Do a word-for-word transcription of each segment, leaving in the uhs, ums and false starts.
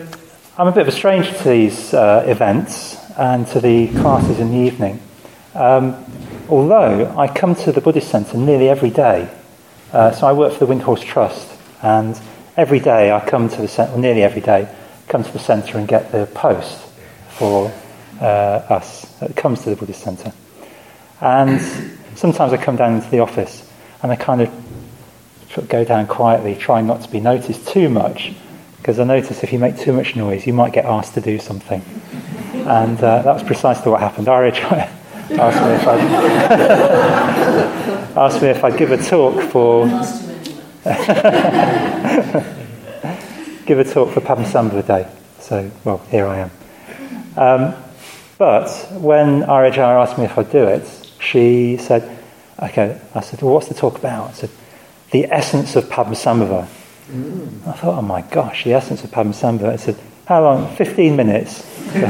I'm a bit of a stranger to these uh, events and to the classes in the evening. Um, although I come to the Buddhist Centre nearly every day. Uh, so I work for the Windhorse Trust, and every day I come to the centre, well, nearly every day, come to the centre and get the post for uh, us that comes to the Buddhist Centre. And sometimes I come down into the office and I kind of go down quietly, trying not to be noticed too much, because I notice if you make too much noise, you might get asked to do something. And uh, that was precisely what happened. R H asked me if I'd asked me if I'd give a talk for give a talk for Padmasambhava Day. So, well, here I am. Um, but when R H R asked me if I'd do it, she said, "Okay." I said, "Well, what's the talk about?" I said, "The essence of Padmasambhava." Mm. I thought, oh my gosh, the essence of Padmasambhava. I said, "How long?" fifteen minutes.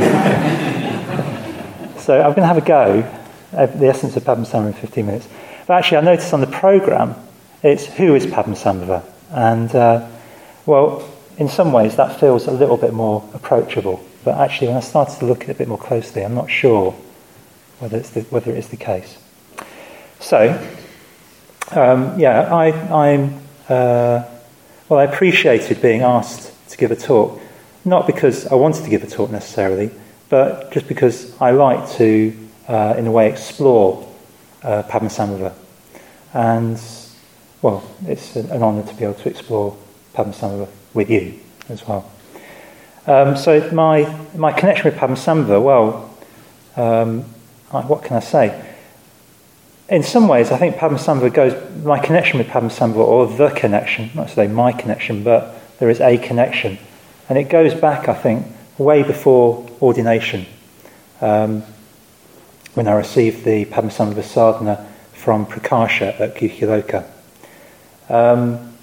So I'm going to have a go at the essence of Padmasambhava in fifteen minutes. But actually, I noticed on the programme, it's who is Padmasambhava? And, uh, well, in some ways that feels a little bit more approachable. But actually, when I started to look at it a bit more closely, I'm not sure whether it's the, whether it is the case. So, um, yeah, I, I'm... Uh, well, I appreciated being asked to give a talk, not because I wanted to give a talk necessarily, but just because I like to, uh, in a way, explore uh, Padmasambhava. And, well, it's an, an honour to be able to explore Padmasambhava with you as well. Um, so my my connection with Padmasambhava, well, um, I, what can I say? In some ways, I think Padmasambhava goes, my connection with Padmasambhava, or the connection, not to say my connection, but there is a connection. And it goes back, I think, way before ordination, um, when I received the Padmasambhava sadhana from Prakasha at Gyukyaloka. Um,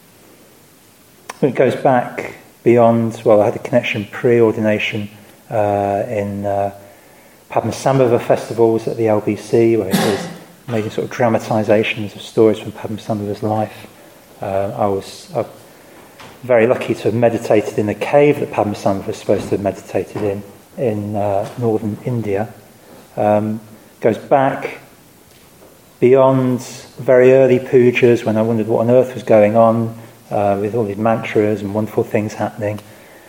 it goes back beyond, well, I had a connection pre-ordination uh, in uh, Padmasambhava festivals at the L B C, where it was making sort of dramatisations of stories from Padmasambhava's life. Uh, I was uh, very lucky to have meditated in a cave that Padmasambhava was supposed to have meditated in, in uh, northern India. Um, goes back beyond very early pujas, when I wondered what on earth was going on, uh, with all these mantras and wonderful things happening.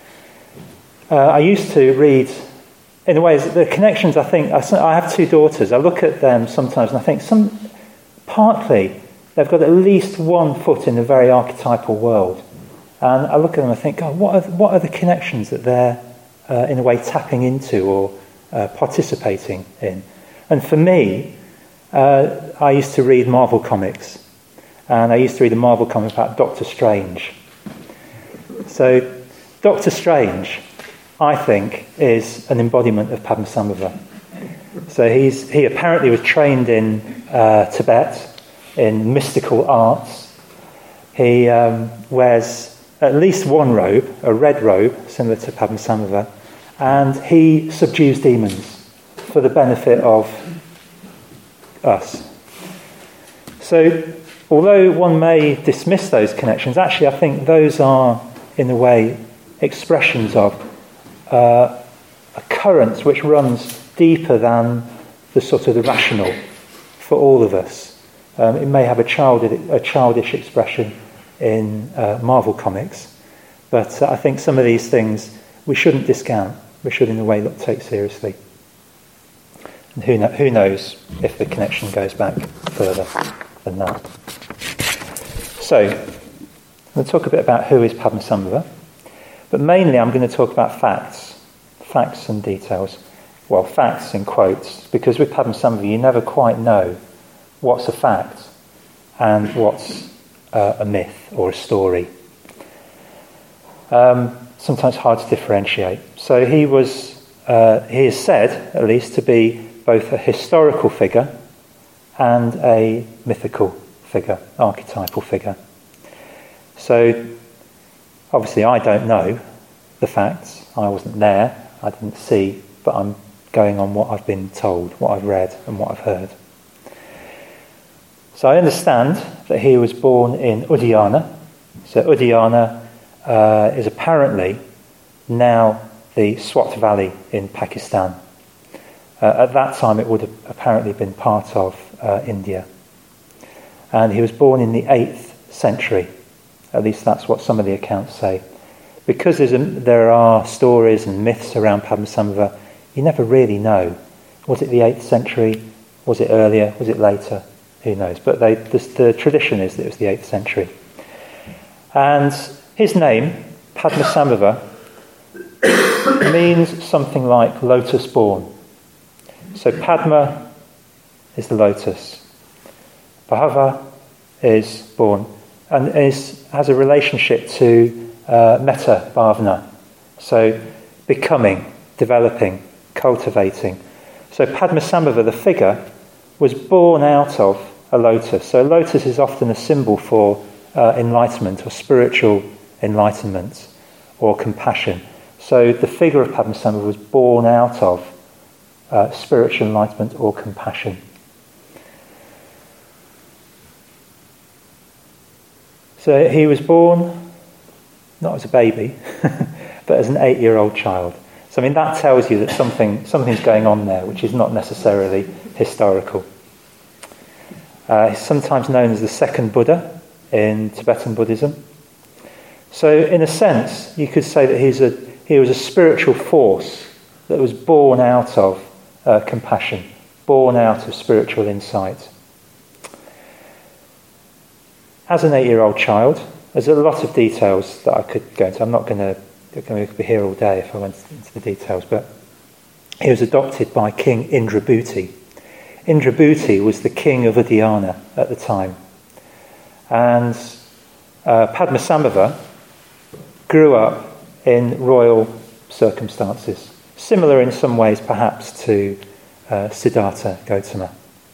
Uh, I used to read... In a way, the connections, I think, I have two daughters. I look at them sometimes and I think some, partly they've got at least one foot in a very archetypal world. And I look at them and I think, God, what are, what are the connections that they're, uh, in a way, tapping into or uh, participating in? And for me, uh, I used to read Marvel comics. And I used to read a Marvel comic about Doctor Strange. So, Doctor Strange, I think, is an embodiment of Padmasambhava. So he's he apparently was trained in uh, Tibet in mystical arts. He um, wears at least one robe, a red robe, similar to Padmasambhava, and he subdues demons for the benefit of us. So, although one may dismiss those connections, actually I think those are, in a way, expressions of Uh, a current which runs deeper than the sort of the rational for all of us. Um, it may have a, child, a childish expression in uh, Marvel comics, but uh, I think some of these things we shouldn't discount. We should, in a way, look, take seriously. And who, know, who knows if the connection goes back further than that. So, I'm going to talk a bit about who is Padmasambhava. But mainly I'm going to talk about facts, facts and details. Well, facts in quotes, because with Padmasambhava you never quite know what's a fact and what's uh, a myth or a story. Um, sometimes hard to differentiate. So he was, uh, he is said, at least, to be both a historical figure and a mythical figure, archetypal figure. So, obviously, I don't know the facts. I wasn't there. I didn't see, but I'm going on what I've been told, what I've read, and what I've heard. So I understand that he was born in Udayana. So Udayana uh, is apparently now the Swat Valley in Pakistan. Uh, at that time it would have apparently been part of uh, India. And he was born in the eighth century. At least that's what some of the accounts say. Because there's a, there are stories and myths around Padmasambhava, you never really know. Was it the eighth century? Was it earlier? Was it later? Who knows? But they, the, the tradition is that it was the eighth century. And his name, Padmasambhava, means something like lotus born. So Padma is the lotus. Bhava is born and is, has a relationship to uh, metta bhavana. So becoming, developing, cultivating. So Padmasambhava, the figure, was born out of a lotus. So a lotus is often a symbol for uh, enlightenment or spiritual enlightenment or compassion. So the figure of Padmasambhava was born out of uh, spiritual enlightenment or compassion. So he was born not as a baby, but as an eight-year-old child. So I mean that tells you that something something's going on there, which is not necessarily historical. Uh, he's sometimes known as the second Buddha in Tibetan Buddhism. So in a sense, you could say that he's a he was a spiritual force that was born out of uh, compassion, born out of spiritual insight. As an eight-year-old child, there's a lot of details that I could go into. I'm not going to I'm going to be here all day if I went into the details, but he was adopted by King Indrabhuti. Indrabhuti was the king of Udayana at the time. And uh, Padmasambhava grew up in royal circumstances, similar in some ways perhaps to uh, Siddhartha Gautama.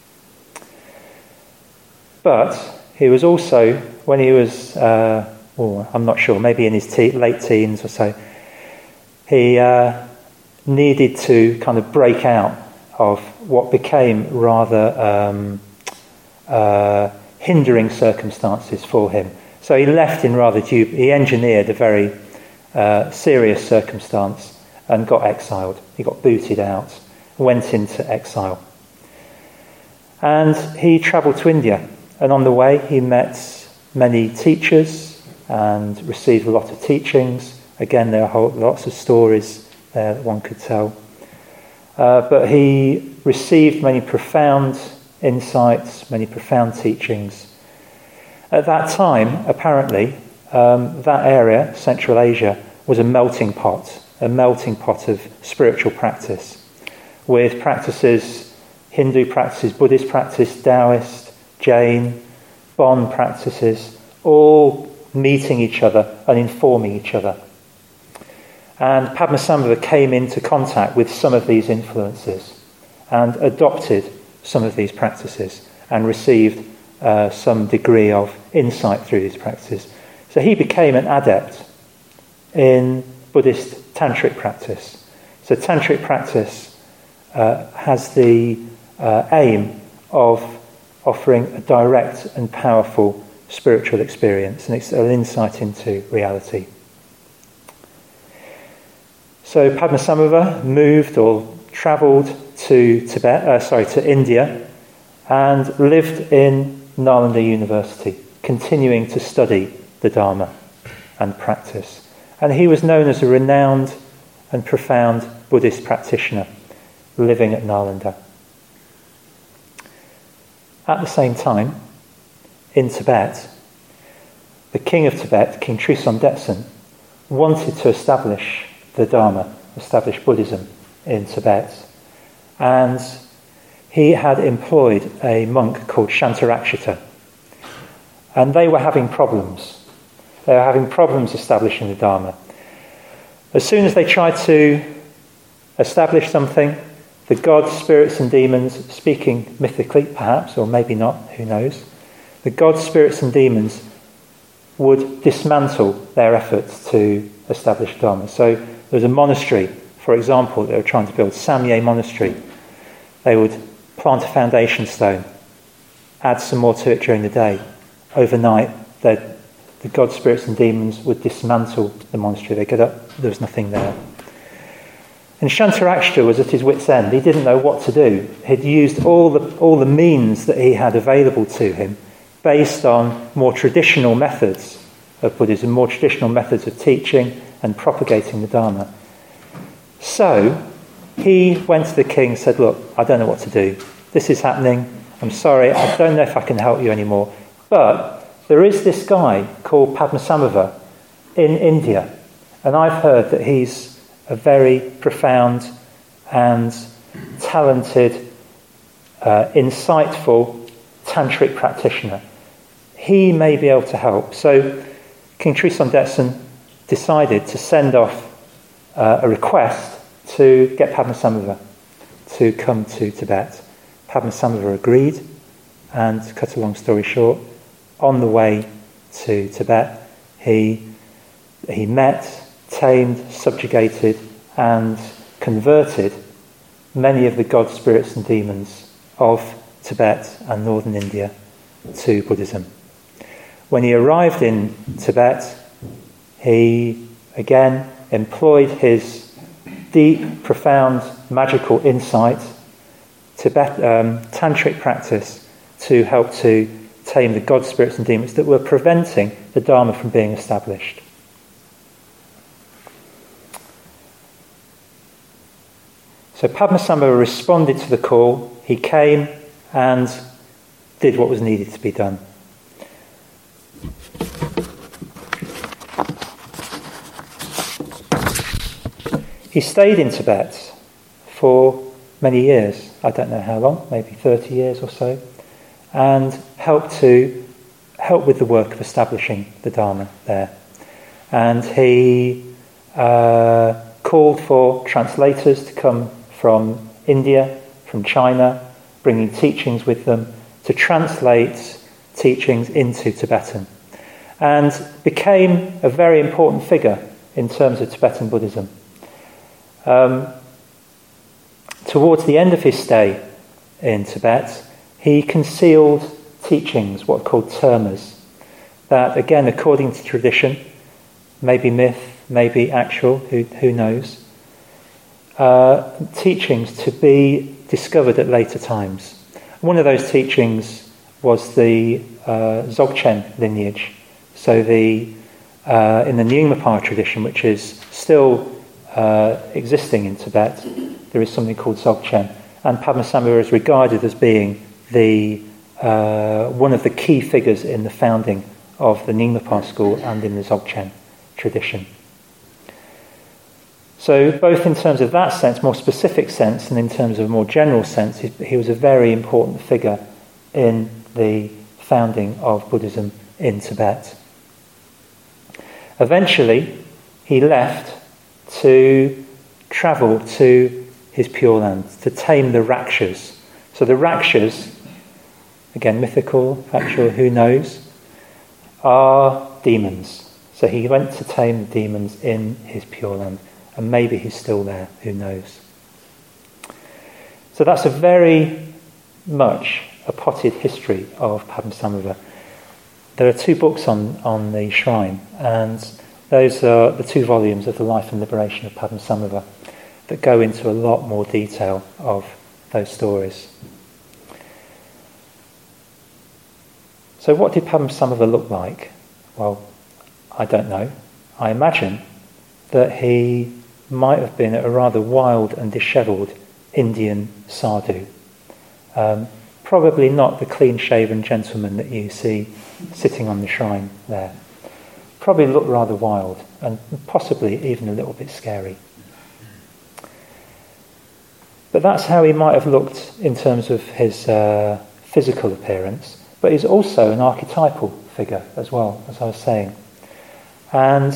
But he was also, when he was, uh, oh, I'm not sure, maybe in his te- late teens or so, he uh, needed to kind of break out of what became rather um, uh, hindering circumstances for him. So he left in rather due, he engineered a very uh, serious circumstance and got exiled. He got booted out, went into exile. And he travelled to India, and on the way he met many teachers and received a lot of teachings. Again, there are whole, lots of stories there that one could tell. Uh, but he received many profound insights, many profound teachings. At that time, apparently, um, that area, Central Asia, was a melting pot, a melting pot of spiritual practice, with practices, Hindu practices, Buddhist practice, Taoist, Jain, Bon practices, all meeting each other and informing each other. And Padmasambhava came into contact with some of these influences and adopted some of these practices and received uh, some degree of insight through these practices. So he became an adept in Buddhist tantric practice. So tantric practice uh, has the uh, aim of offering a direct and powerful spiritual experience and an insight into reality. So Padmasambhava moved or travelled to Tibet, uh, sorry, to India, and lived in Nalanda University, continuing to study the Dharma and practice. And he was known as a renowned and profound Buddhist practitioner living at Nalanda. At the same time, in Tibet, the king of Tibet, King Trison Detsen, wanted to establish the Dharma, establish Buddhism in Tibet. And he had employed a monk called Shantarakshita. And they were having problems. They were having problems establishing the Dharma. As soon as they tried to establish something, the gods, spirits and demons, speaking mythically perhaps, or maybe not, who knows, the gods, spirits and demons would dismantle their efforts to establish Dharma. So there was a monastery, for example, they were trying to build, Samye Monastery. They would plant a foundation stone, add some more to it during the day. Overnight, they'd the god spirits and demons would dismantle the monastery. They get up, there was nothing there. And Shantarakshita was at his wit's end. He didn't know what to do. He'd used all the all the means that he had available to him based on more traditional methods of Buddhism, more traditional methods of teaching and propagating the Dharma. So he went to the king and said, look, I don't know what to do. This is happening. I'm sorry, I don't know if I can help you anymore. But there is this guy called Padmasambhava in India, and I've heard that he's a very profound and talented, uh, insightful tantric practitioner. He may be able to help. So King Trison Detsen decided to send off uh, a request to get Padmasambhava to come to Tibet. Padmasambhava agreed, and to cut a long story short, on the way to Tibet, he he met, tamed, subjugated, and converted many of the god spirits and demons of Tibet and northern India to Buddhism. When he arrived in Tibet, he again employed his deep, profound, magical insight, Tibet, um, tantric practice, to help to tame the god spirits and demons that were preventing the Dharma from being established. So Padmasambhava responded to the call. He came and did what was needed to be done. He stayed in Tibet for many years, I don't know how long, maybe thirty years or so, and helped to help with the work of establishing the Dharma there. And he uh, called for translators to come from India, from China, bringing teachings with them to translate teachings into Tibetan, and became a very important figure in terms of Tibetan Buddhism. Um, towards the end of his stay in Tibet, he concealed teachings, what are called termas, that again, according to tradition, maybe myth, maybe actual, who, who knows, uh, teachings to be discovered at later times. One of those teachings was the uh, Dzogchen lineage. So the uh, in the Nyingma tradition, which is still uh, existing in Tibet, there is something called Dzogchen, and Padmasambhava is regarded as being the uh, one of the key figures in the founding of the Nyingma school and in the Dzogchen tradition. So both in terms of that sense, more specific sense, and in terms of a more general sense, he, he was a very important figure in the founding of Buddhism in Tibet. Eventually, he left to travel to his Pure Land, to tame the Rakshas. So the Rakshas, again mythical, factual, who knows, are demons. So he went to tame the demons in his Pure Land. And maybe he's still there, who knows. So that's a very much a potted history of Padmasambhava. There are two books on, on the shrine, and those are the two volumes of the Life and Liberation of Padmasambhava that go into a lot more detail of those stories. So what did Padmasambhava look like? Well, I don't know. I imagine that he might have been a rather wild and dishevelled Indian sadhu. Um, probably not the clean-shaven gentleman that you see sitting on the shrine there. Probably looked rather wild and possibly even a little bit scary. But that's how he might have looked in terms of his uh, physical appearance. But he's also an archetypal figure as well, as I was saying. And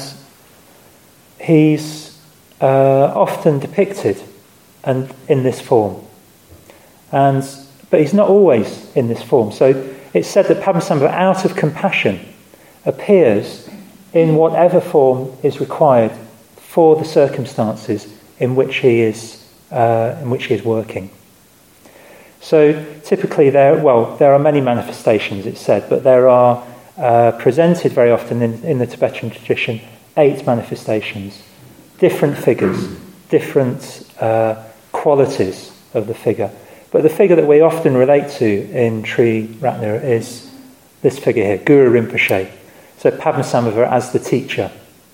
he's Uh, often depicted and in this form, and but he's not always in this form. So it's said that Padmasambhava, out of compassion, appears in whatever form is required for the circumstances in which he is uh, in which he is working. So typically, there well there are many manifestations, it's said, but there are uh, presented very often in, in the Tibetan tradition eight manifestations, different figures, different uh, qualities of the figure. But the figure that we often relate to in Sri Ratna is this figure here, Guru Rinpoche. So Padmasambhava as the teacher.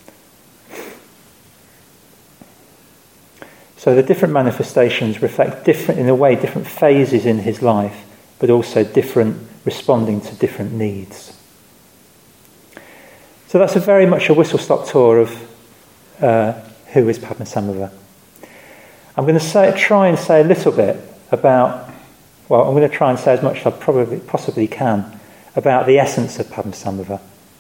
So the different manifestations reflect different, in a way, different phases in his life, but also different, responding to different needs. So that's a very much a whistle-stop tour of uh, who is Padmasambhava. I'm going to say, try and say a little bit about, well, I'm going to try and say as much as I probably possibly can about the essence of Padmasambhava.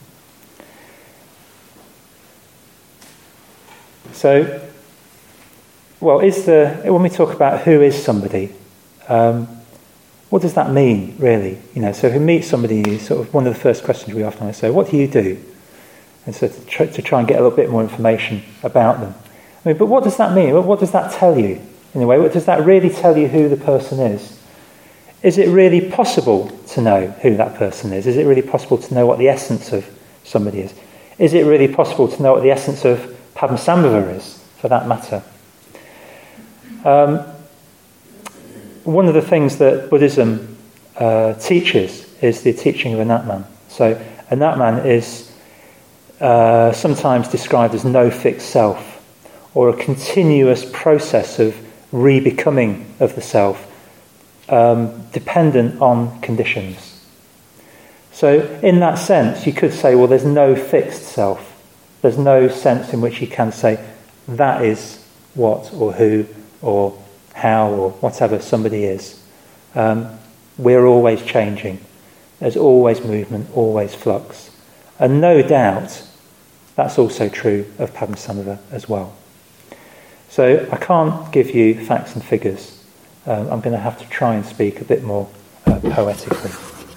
So, well, is the when we talk about who is somebody, um, what does that mean, really? You know, so if we meet somebody new, sort of one of the first questions we often ask, so what do you do? And so to try, to try and get a little bit more information about them. I mean, but what does that mean? What does that tell you, in a way? What does that really tell you who the person is? Is it really possible to know who that person is? Is it really possible to know what the essence of somebody is? Is it really possible to know what the essence of Padmasambhava is, for that matter? Um, one of the things that Buddhism uh, teaches is the teaching of Anatman. So Anatman is uh, sometimes described as no fixed self, or a continuous process of re-becoming of the self, um, dependent on conditions. So in that sense, you could say, well, there's no fixed self. There's no sense in which you can say, that is what or who or how or whatever somebody is. Um, we're always changing. There's always movement, always flux. And no doubt, that's also true of Padmasambhava as well. So I can't give you facts and figures. Um, I'm going to have to try and speak a bit more uh, poetically.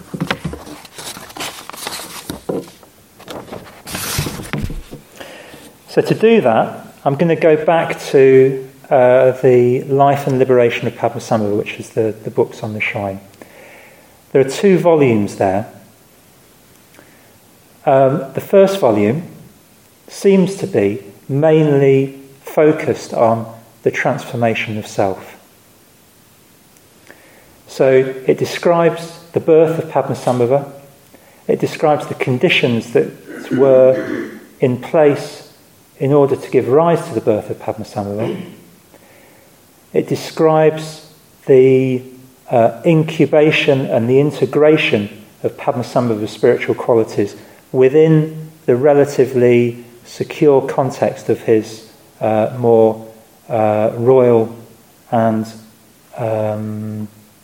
So to do that, I'm going to go back to uh, the Life and Liberation of Padmasambhava, which is the, the books on the shrine. There are two volumes there. Um, the first volume seems to be mainly focused on the transformation of self. So it describes the birth of Padmasambhava. It describes the conditions that were in place in order to give rise to the birth of Padmasambhava. It describes the uh, incubation and the integration of Padmasambhava's spiritual qualities within the relatively secure context of his uh, more uh, royal and um,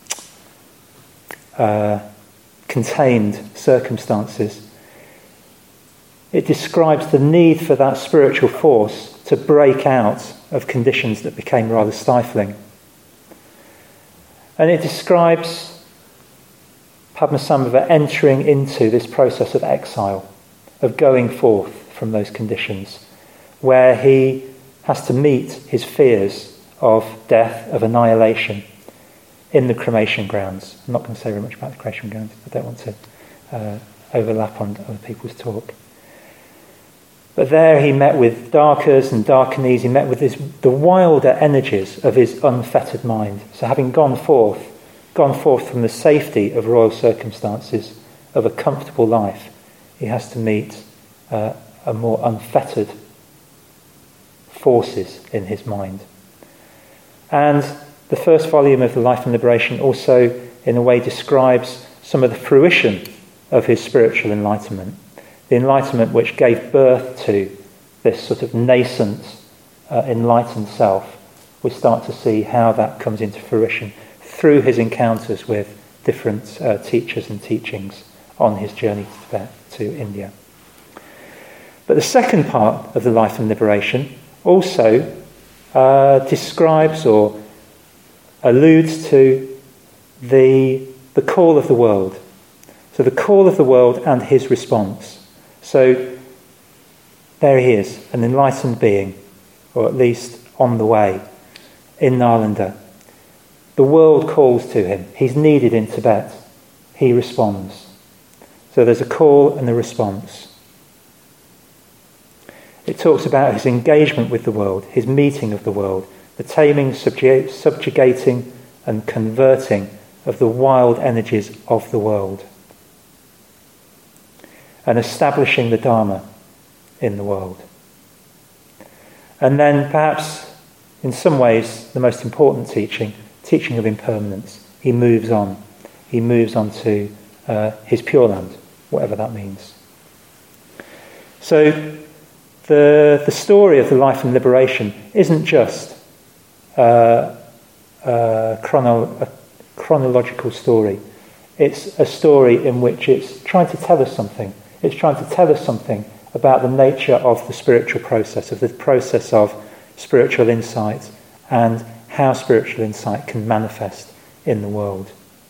uh, contained circumstances. It describes the need for that spiritual force to break out of conditions that became rather stifling. And it describes Padmasambhava entering into this process of exile, of going forth from those conditions, where he has to meet his fears of death, of annihilation, in the cremation grounds. I'm not going to say very much about the cremation grounds. I don't want to uh, overlap on other people's talk. But there he met with darkers and darkanies. He met with his, the wilder energies of his unfettered mind. So having gone forth, gone forth from the safety of royal circumstances, of a comfortable life, he has to meet uh, a more unfettered forces in his mind. And the first volume of The Life and Liberation also, in a way, describes some of the fruition of his spiritual enlightenment. The enlightenment which gave birth to this sort of nascent, uh, enlightened self. We start to see how that comes into fruition through his encounters with different uh, teachers and teachings on his journey to Tibet, to India. But the second part of The Life and Liberation also uh, describes or alludes to the, the call of the world. So the call of the world and his response. So there he is, an enlightened being, or at least on the way, in Nalanda. The world calls to him. He's needed in Tibet. He responds. So there's a call and a response. It talks about his engagement with the world, his meeting of the world, the taming, subjug- subjugating and converting of the wild energies of the world, and establishing the Dharma in the world. And then perhaps in some ways the most important teaching, teaching of impermanence. He moves on. He moves on to uh, his Pure Land, whatever that means. So the the story of the life and liberation isn't just uh, a, chrono, a chronological story. It's a story in which it's trying to tell us something. It's trying to tell us something about the nature of the spiritual process, of the process of spiritual insight, and how spiritual insight can manifest in the world.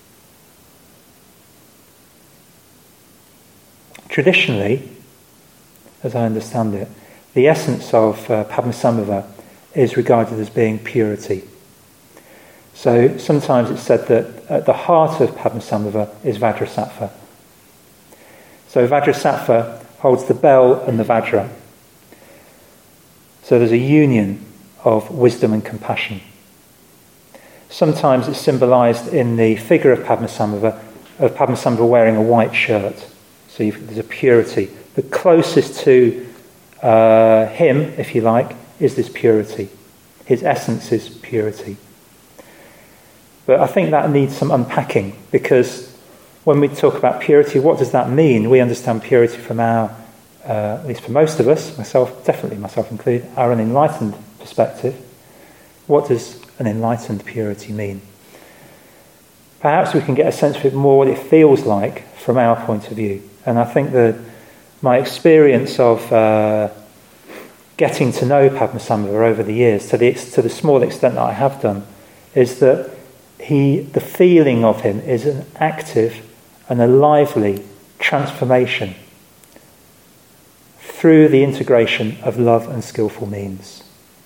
Traditionally, as I understand it, the essence of uh, Padmasambhava is regarded as being purity. So sometimes it's said that at the heart of Padmasambhava is Vajrasattva. So Vajrasattva holds the bell and the Vajra. So there's a union of wisdom and compassion. Sometimes it's symbolised in the figure of Padmasambhava, of Padmasambhava wearing a white shirt. So you've, there's a purity. The closest to uh, him, if you like, is this purity. His essence is purity. But I think that needs some unpacking, because when we talk about purity, what does that mean? We understand purity from our, uh, at least for most of us, myself, definitely myself included, our unenlightened perspective. What does an enlightened purity mean? Perhaps we can get a sense of it more what it feels like from our point of view. And I think that my experience of uh, getting to know Padmasambhava over the years, to the to the small extent that I have done, is that he, the feeling of him is an active and a lively transformation through the integration of love and skillful means.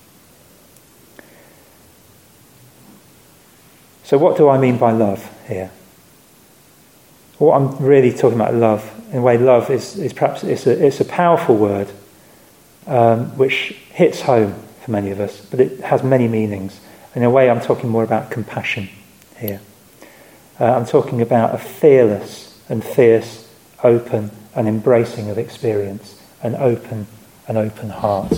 So what do I mean by love here? What I'm really talking about love, in a way love is, is perhaps it's a, it's a powerful word um, which hits home for many of us, but it has many meanings. In a way I'm talking more about compassion here. Uh, I'm talking about a fearless and fierce, open and embracing of experience, an open, an open heart.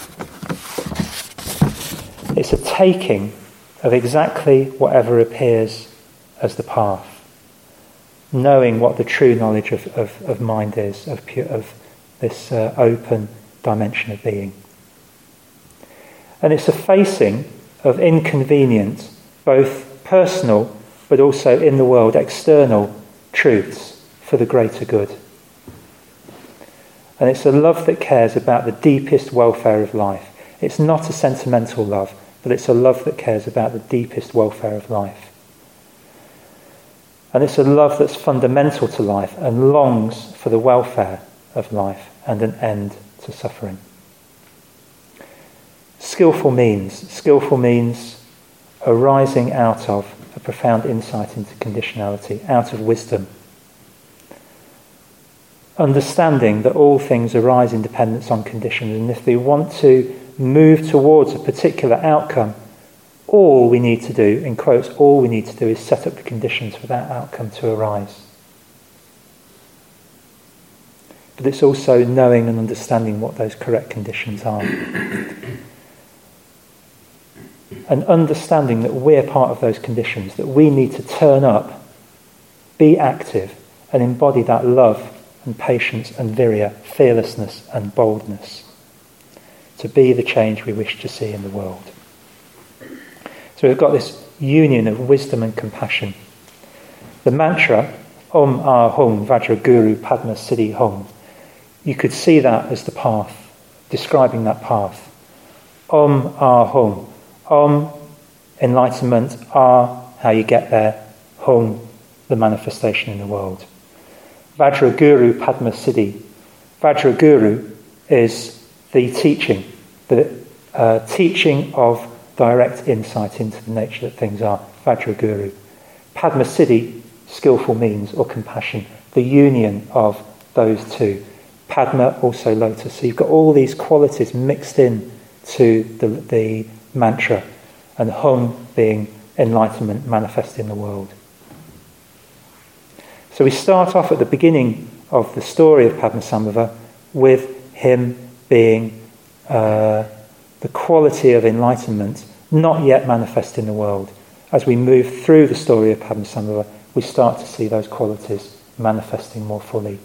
It's a taking of exactly whatever appears as the path, knowing what the true knowledge of, of, of mind is, of, pure, of this uh, open dimension of being. And it's a facing of inconvenient, both personal but also in the world external truths for the greater good. And it's a love that cares about the deepest welfare of life. It's not a sentimental love, but it's a love that cares about the deepest welfare of life. And it's a love that's fundamental to life and longs for the welfare of life and an end to suffering. Skillful means. Skillful means arising out of a profound insight into conditionality, out of wisdom. Understanding that all things arise in dependence on conditions, and if we want to move towards a particular outcome, all we need to do, in quotes, all we need to do is set up the conditions for that outcome to arise. But it's also knowing and understanding what those correct conditions are. And understanding that we're part of those conditions, that we need to turn up, be active, and embody that love and patience and virya, fearlessness and boldness, to be the change we wish to see in the world. So we've got this union of wisdom and compassion. The mantra, Om Ah Hung Vajra Guru Padma Siddhi Hung, you could see that as the path, describing that path. Om Ah Hung. Om, enlightenment. Ah, how you get there. Hung, the manifestation in the world. Vajra Guru Padma Siddhi. Vajra Guru is the teaching, the uh, teaching of direct insight into the nature that things are. Vajra Guru. Padma Siddhi, skillful means or compassion. the union of those two. Padma, also lotus. So you've got all these qualities mixed in to the, the mantra, and Hum being enlightenment manifest in the world. So we start off at the beginning of the story of Padmasambhava with him being uh, the quality of enlightenment not yet manifest in the world. As we move through the story of Padmasambhava, we start to see those qualities manifesting more fully.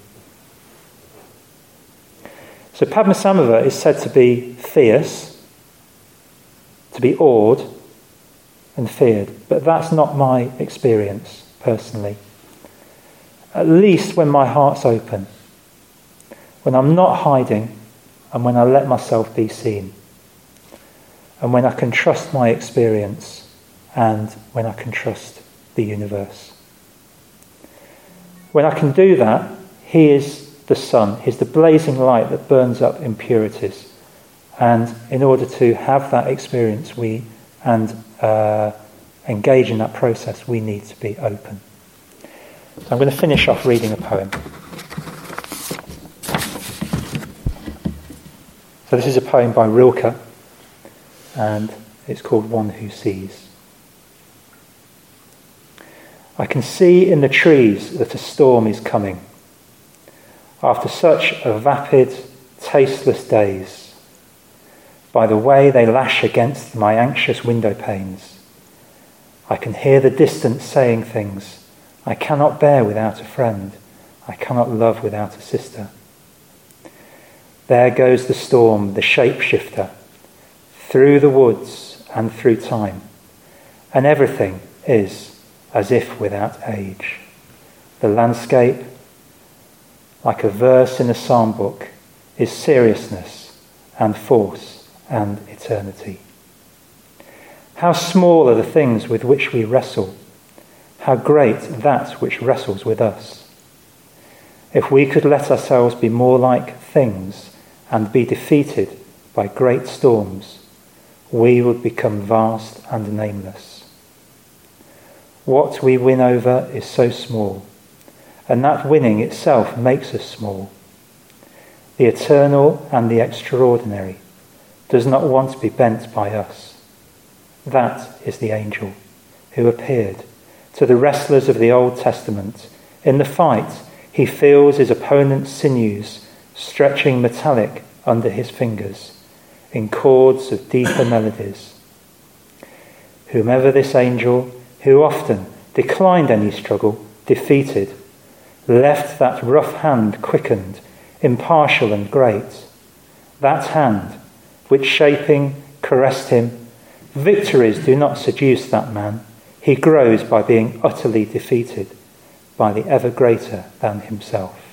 So Padmasambhava is said to be fierce, to be awed and feared, but that's not my experience personally. At least when my heart's open, when I'm not hiding, and when I let myself be seen, and when I can trust my experience, and when I can trust the universe. When I can do that, he is the sun, he's the blazing light that burns up impurities. And in order to have that experience, we and uh, engage in that process, we need to be open. So I'm going to finish off reading a poem. So this is a poem by Rilke, and it's called One Who Sees. I can see in the trees that a storm is coming. After such a vapid, tasteless days, by the way they lash against my anxious window panes, I can hear the distance saying things. I cannot bear without a friend. I cannot love without a sister. There goes the storm, the shapeshifter, through the woods and through time, and everything is as if without age. The landscape, like a verse in a psalm book, is seriousness and force and eternity. How small are the things with which we wrestle, how great that which wrestles with us. If we could let ourselves be more like things and be defeated by great storms, we would become vast and nameless. What we win over is so small, and that winning itself makes us small. The eternal and the extraordinary does not want to be bent by us. That is the angel who appeared to the wrestlers of the Old Testament. In the fight, he feels his opponent's sinews stretching metallic under his fingers in chords of deeper melodies. Whomever this angel, who often declined any struggle, defeated, left that rough hand quickened, impartial and great. That hand, which shaping caressed him, victories do not seduce that man. He grows by being utterly defeated by the ever greater than himself.